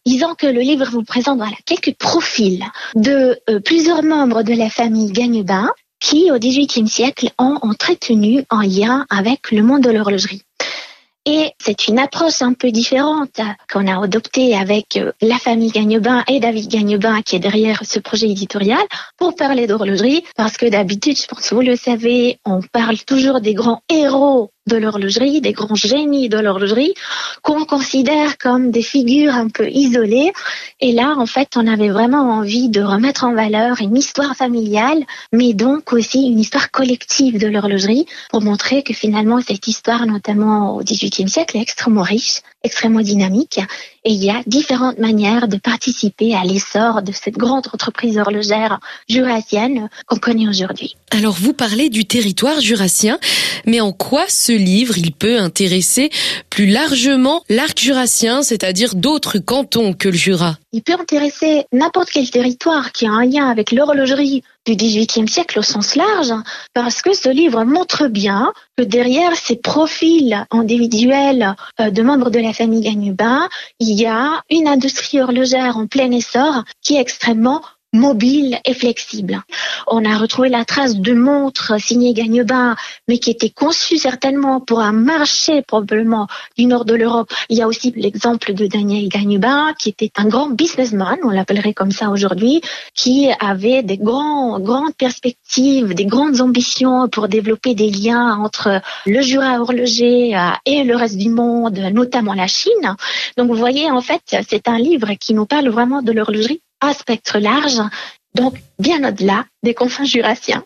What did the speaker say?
Disons que le livre vous présente quelques profils de plusieurs membres de la famille Gagnebin qui, au XVIIIe siècle, ont entretenu un lien avec le monde de l'horlogerie. Et c'est une approche un peu différente qu'on a adoptée avec la famille Gagnebin et David Gagnebin qui est derrière ce projet éditorial pour parler d'horlogerie. Parce que d'habitude, je pense que vous le savez, on parle toujours des grands héros de l'horlogerie, des grands génies de l'horlogerie, qu'on considère comme des figures un peu isolées. Et là, en fait, on avait vraiment envie de remettre en valeur une histoire familiale, mais donc aussi une histoire collective de l'horlogerie, pour montrer que finalement, cette histoire, notamment au XVIIIe siècle, est extrêmement riche, extrêmement dynamique. Et il y a différentes manières de participer à l'essor de cette grande entreprise horlogère jurassienne qu'on connaît aujourd'hui. Alors, vous parlez du territoire jurassien, mais en quoi ce livre, il peut intéresser plus largement l'arc jurassien, c'est-à-dire d'autres cantons que le Jura? Il peut intéresser n'importe quel territoire qui a un lien avec l'horlogerie du XVIIIe siècle au sens large, parce que ce livre montre bien que derrière ces profils individuels de membres de la famille Gagnebin, il y a une industrie horlogère en plein essor qui est extrêmement mobile et flexible. On a retrouvé la trace de montres signées Gagnebin, mais qui étaient conçues certainement pour un marché probablement du nord de l'Europe. Il y a aussi l'exemple de Daniel Gagnebin, qui était un grand businessman, on l'appellerait comme ça aujourd'hui, qui avait des grandes perspectives, des grandes ambitions pour développer des liens entre le Jura horloger et le reste du monde, notamment la Chine. Donc vous voyez, en fait, c'est un livre qui nous parle vraiment de l'horlogerie à spectre large, donc bien au-delà des confins jurassiens.